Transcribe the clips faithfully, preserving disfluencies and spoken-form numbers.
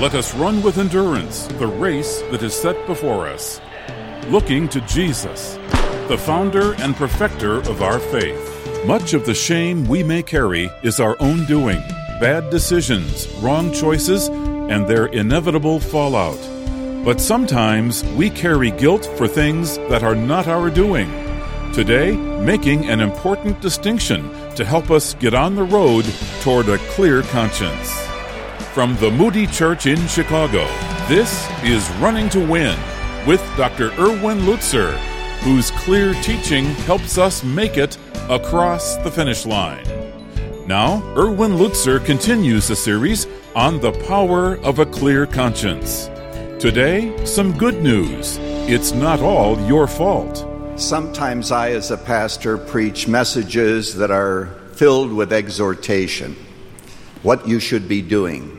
Let us run with endurance the race that is set before us, looking to Jesus, the founder and perfecter of our faith. Much of the shame we may carry is our own doing, bad decisions, wrong choices, and their inevitable fallout. But sometimes we carry guilt for things that are not our doing. Today, making an important distinction to help us get on the road toward a clear conscience. From the Moody Church in Chicago, this is Running to Win with Doctor Erwin Lutzer, whose clear teaching helps us make it across the finish line. Now, Erwin Lutzer continues the series on the power of a clear conscience. Today, some good news. It's not all your fault. Sometimes I, as a pastor, preach messages that are filled with exhortation, what you should be doing.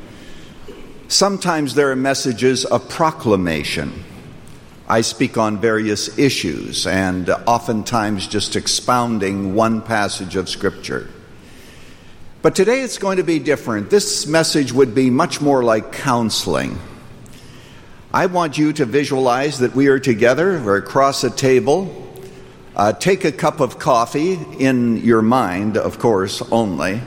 Sometimes there are messages of proclamation. I speak on various issues and oftentimes just expounding one passage of Scripture. But today it's going to be different. This message would be much more like counseling. I want you to visualize that we are together or across a table. Uh, take a cup of coffee in your mind, of course, only.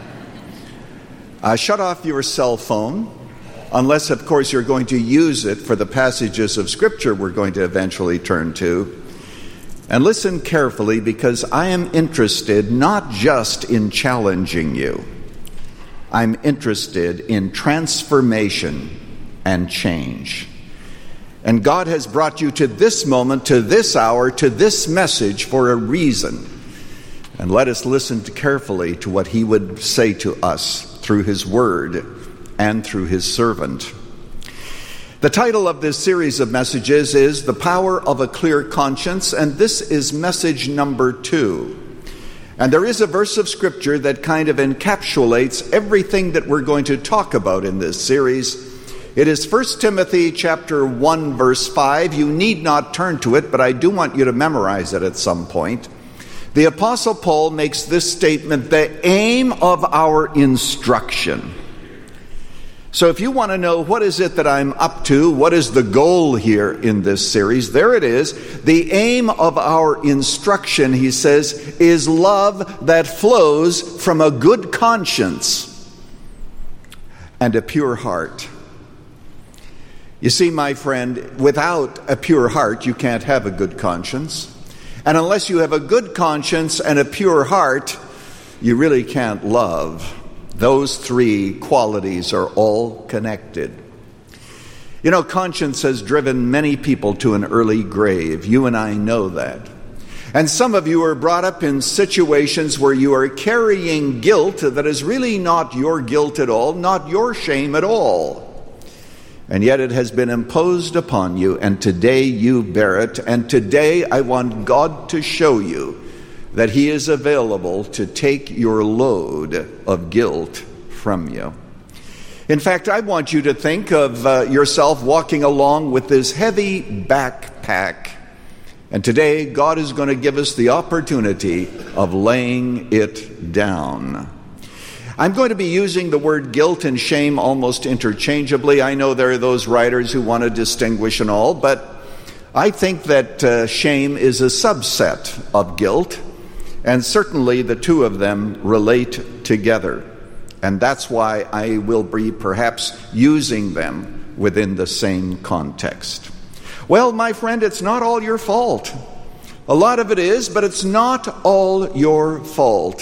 Uh, shut off your cell phone. Unless, of course, you're going to use it for the passages of Scripture we're going to eventually turn to. And listen carefully, because I am interested not just in challenging you. I'm interested in transformation and change. And God has brought you to this moment, to this hour, to this message for a reason. And let us listen carefully to what He would say to us through His Word and through His servant. The title of this series of messages is The Power of a Clear Conscience, and this is message number two. And there is a verse of Scripture that kind of encapsulates everything that we're going to talk about in this series. It is First Timothy chapter one, verse five. You need not turn to it, but I do want you to memorize it at some point. The Apostle Paul makes this statement: the aim of our instruction. So if you want to know what is it that I'm up to, what is the goal here in this series, there it is. The aim of our instruction, he says, is love that flows from a good conscience and a pure heart. You see, my friend, without a pure heart, you can't have a good conscience. And unless you have a good conscience and a pure heart, you really can't love. Those three qualities are all connected. You know, conscience has driven many people to an early grave. You and I know that. And some of you are brought up in situations where you are carrying guilt that is really not your guilt at all, not your shame at all. And yet it has been imposed upon you, and today you bear it. And today I want God to show you that He is available to take your load of guilt from you. In fact, I want you to think of uh, yourself walking along with this heavy backpack. And today, God is going to give us the opportunity of laying it down. I'm going to be using the word guilt and shame almost interchangeably. I know there are those writers who want to distinguish and all, but I think that uh, shame is a subset of guilt. And certainly the two of them relate together. And that's why I will be perhaps using them within the same context. Well, my friend, it's not all your fault. A lot of it is, but it's not all your fault.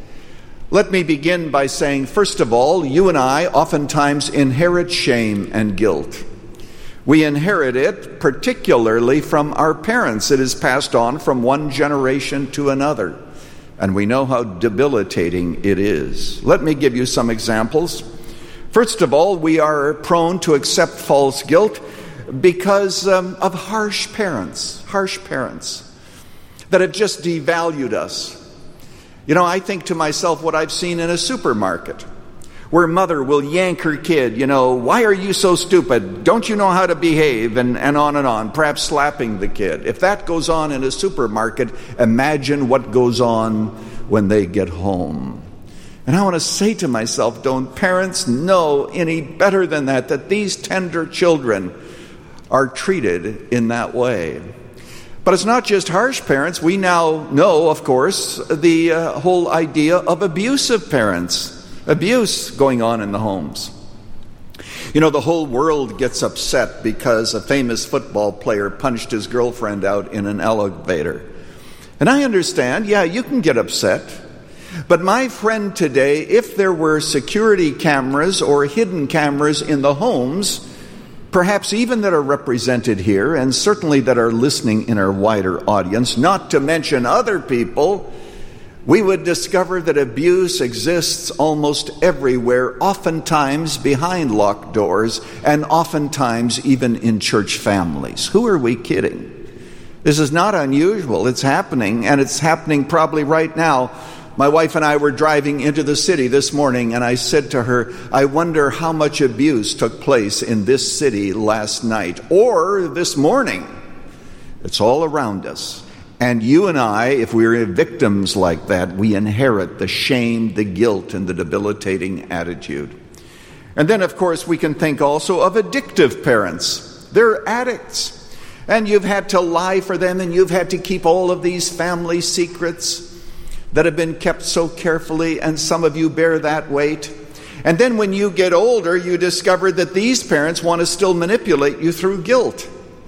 Let me begin by saying, first of all, you and I oftentimes inherit shame and guilt. We inherit it particularly from our parents. It is passed on from one generation to another. And we know how debilitating it is. Let me give you some examples. First of all, we are prone to accept false guilt because um, of harsh parents, harsh parents that have just devalued us. You know, I think to myself what I've seen in a supermarket, where mother will yank her kid, you know, why are you so stupid? Don't you know how to behave? And, and on and on, perhaps slapping the kid. If that goes on in a supermarket, imagine what goes on when they get home. And I want to say to myself, don't parents know any better than that, that these tender children are treated in that way? But it's not just harsh parents. We now know, of course, the uh, whole idea of abusive parents, abuse going on in the homes. You know, the whole world gets upset because a famous football player punched his girlfriend out in an elevator. And I understand, yeah, you can get upset. But my friend, today, if there were security cameras or hidden cameras in the homes, perhaps even that are represented here, and certainly that are listening in our wider audience, not to mention other people, we would discover that abuse exists almost everywhere, oftentimes behind locked doors, and oftentimes even in church families. Who are we kidding? This is not unusual. It's happening, and it's happening probably right now. My wife and I were driving into the city this morning, and I said to her, I wonder how much abuse took place in this city last night or this morning. It's all around us. And you and I, if we're victims like that, we inherit the shame, the guilt, and the debilitating attitude. And then, of course, we can think also of addictive parents. They're addicts. And you've had to lie for them, and you've had to keep all of these family secrets that have been kept so carefully, and some of you bear that weight. And then when you get older, you discover that these parents want to still manipulate you through guilt.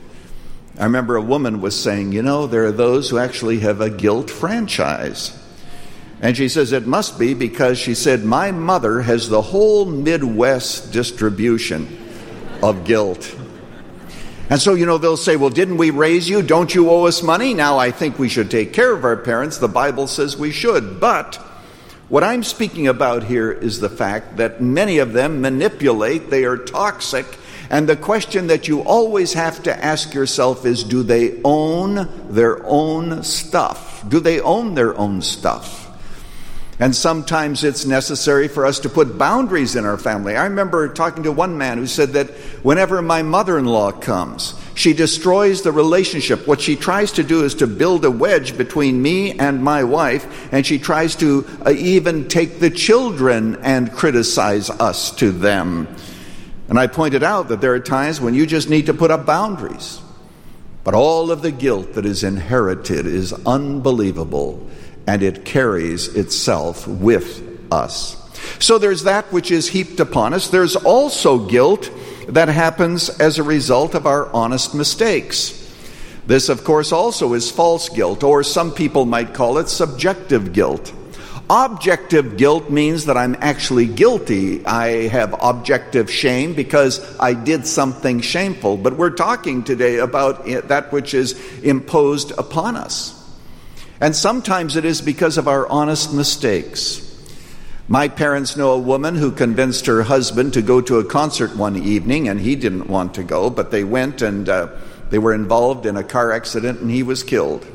I remember a woman was saying, you know, there are those who actually have a guilt franchise. And she says it must be because, she said, my mother has the whole Midwest distribution of guilt. And so, you know, they'll say, well, didn't we raise you? Don't you owe us money? Now, I think we should take care of our parents. The Bible says we should. But what I'm speaking about here is the fact that many of them manipulate. They are toxic. And the question that you always have to ask yourself is, do they own their own stuff? Do they own their own stuff? And sometimes it's necessary for us to put boundaries in our family. I remember talking to one man who said that whenever my mother-in-law comes, she destroys the relationship. What she tries to do is to build a wedge between me and my wife, and she tries to uh, even take the children and criticize us to them. And I pointed out that there are times when you just need to put up boundaries. But all of the guilt that is inherited is unbelievable, and it carries itself with us. So there's that which is heaped upon us. There's also guilt that happens as a result of our honest mistakes. This, of course, also is false guilt, or some people might call it subjective guilt. Objective guilt means that I'm actually guilty. I have objective shame because I did something shameful. But we're talking today about that which is imposed upon us. And sometimes it is because of our honest mistakes. My parents know a woman who convinced her husband to go to a concert one evening, and he didn't want to go, but they went, and uh, they were involved in a car accident, and he was killed.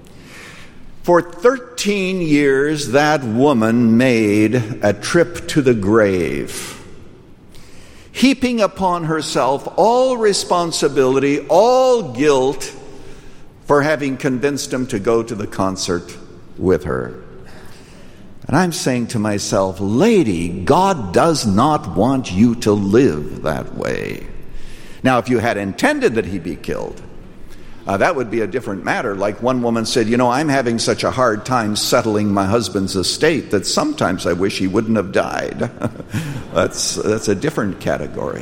For thirteen years, that woman made a trip to the grave, heaping upon herself all responsibility, all guilt, for having convinced him to go to the concert with her. And I'm saying to myself, lady, God does not want you to live that way. Now, if you had intended that he be killed, uh, that would be a different matter. Like one woman said, you know, I'm having such a hard time settling my husband's estate that sometimes I wish he wouldn't have died. that's, that's a different category.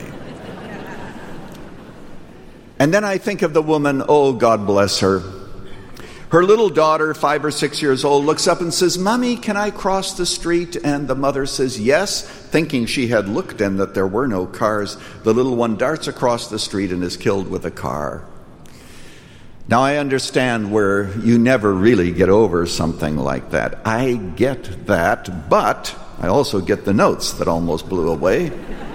And then I think of the woman, oh, God bless her. Her little daughter, five or six years old, looks up and says, Mommy, can I cross the street? And the mother says, yes, thinking she had looked and that there were no cars. The little one darts across the street and is killed with a car. Now, I understand where you never really get over something like that. I get that, but I also get the notes that almost blew away.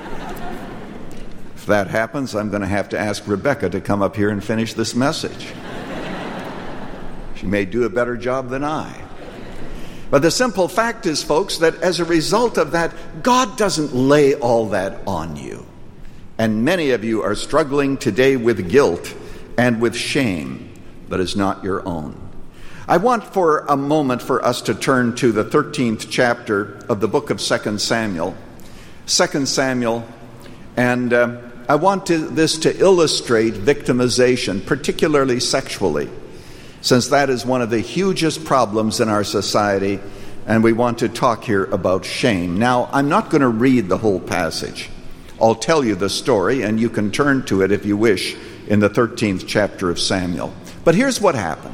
If that happens, I'm going to have to ask Rebecca to come up here and finish this message. She may do a better job than I. But the simple fact is, folks, that as a result of that, God doesn't lay all that on you. And many of you are struggling today with guilt and with shame that is not your own. I want for a moment for us to turn to the thirteenth chapter of the book of Second Samuel. Second Samuel, and uh, I want to, this to illustrate victimization, particularly sexually, since that is one of the hugest problems in our society, and we want to talk here about shame. Now, I'm not going to read the whole passage. I'll tell you the story, and you can turn to it if you wish in the thirteenth chapter of Samuel. But here's what happened.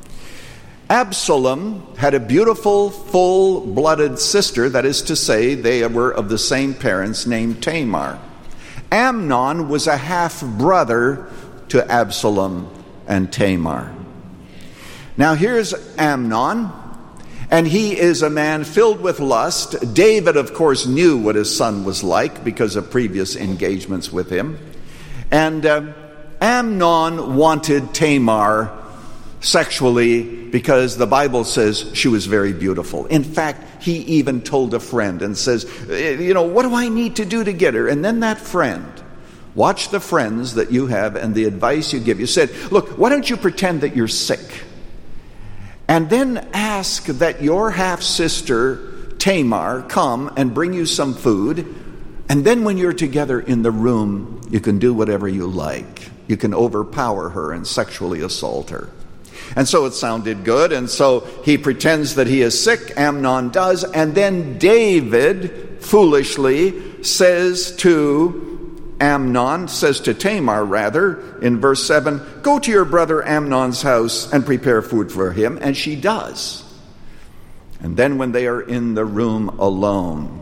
Absalom had a beautiful, full-blooded sister, that is to say, they were of the same parents, named Tamar. Amnon was a half-brother to Absalom and Tamar. Now here's Amnon, and he is a man filled with lust. David, of course, knew what his son was like because of previous engagements with him. And uh, Amnon wanted Tamar sexually because the Bible says she was very beautiful. In fact, he even told a friend and says, you know, what do I need to do to get her? And then that friend, watch the friends that you have and the advice you give. You said, look, why don't you pretend that you're sick? And then ask that your half-sister, Tamar, come and bring you some food. And then when you're together in the room, you can do whatever you like. You can overpower her and sexually assault her. And so it sounded good, and so he pretends that he is sick, Amnon does, and then David foolishly says to Amnon, says to Tamar rather, in verse seven, go to your brother Amnon's house and prepare food for him, and she does. And then when they are in the room alone,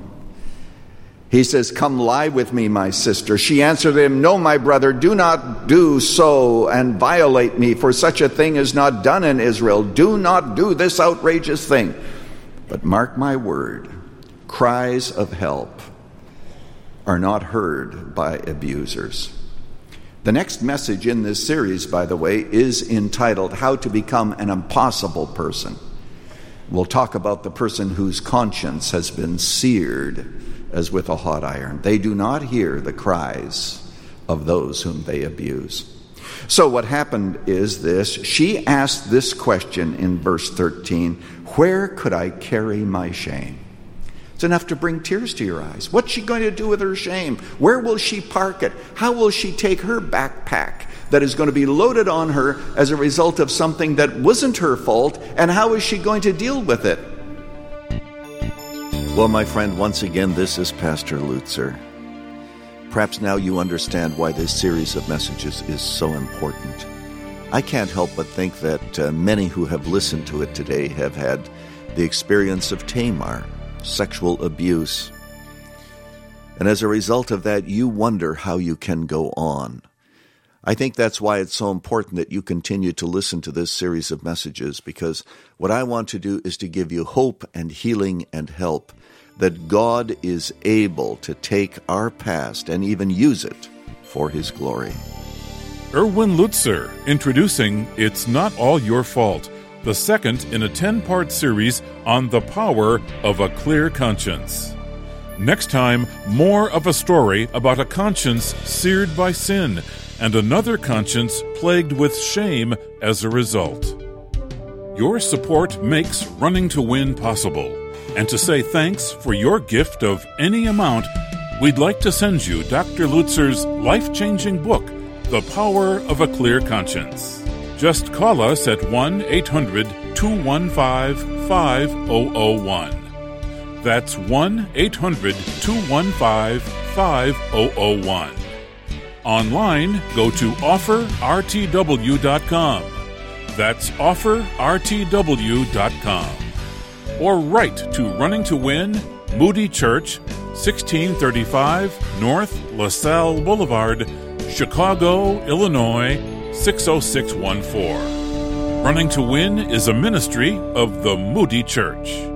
he says, come lie with me, my sister. She answered him, no, my brother, do not do so and violate me, for such a thing is not done in Israel. Do not do this outrageous thing. But mark my word, cries of help are not heard by abusers. The next message in this series, by the way, is entitled, How to Become an Impossible Person. We'll talk about the person whose conscience has been seared as with a hot iron. They do not hear the cries of those whom they abuse. So what happened is this. She asked this question in verse thirteen, where could I carry my shame? It's enough to bring tears to your eyes. What's she going to do with her shame? Where will she park it? How will she take her backpack that is going to be loaded on her as a result of something that wasn't her fault? And how is she going to deal with it? Well, my friend, once again, this is Pastor Lutzer. Perhaps now you understand why this series of messages is so important. I can't help but think that uh, many who have listened to it today have had the experience of Tamar, sexual abuse. And as a result of that, you wonder how you can go on. I think that's why it's so important that you continue to listen to this series of messages, because what I want to do is to give you hope and healing and help, that God is able to take our past and even use it for His glory. Erwin Lutzer, introducing It's Not All Your Fault, the second in a ten-part series on the power of a clear conscience. Next time, more of a story about a conscience seared by sin and another conscience plagued with shame as a result. Your support makes Running to Win possible. And to say thanks for your gift of any amount, we'd like to send you Doctor Lutzer's life-changing book, The Power of a Clear Conscience. Just call us at one eight hundred two one five five zero zero one. That's one eight hundred two one five five zero zero one. Online, go to offer r t w dot com. That's offer r t w dot com. Or write to Running to Win, Moody Church, sixteen thirty-five North LaSalle Boulevard, Chicago, Illinois, six oh six one four. Running to Win is a ministry of the Moody Church.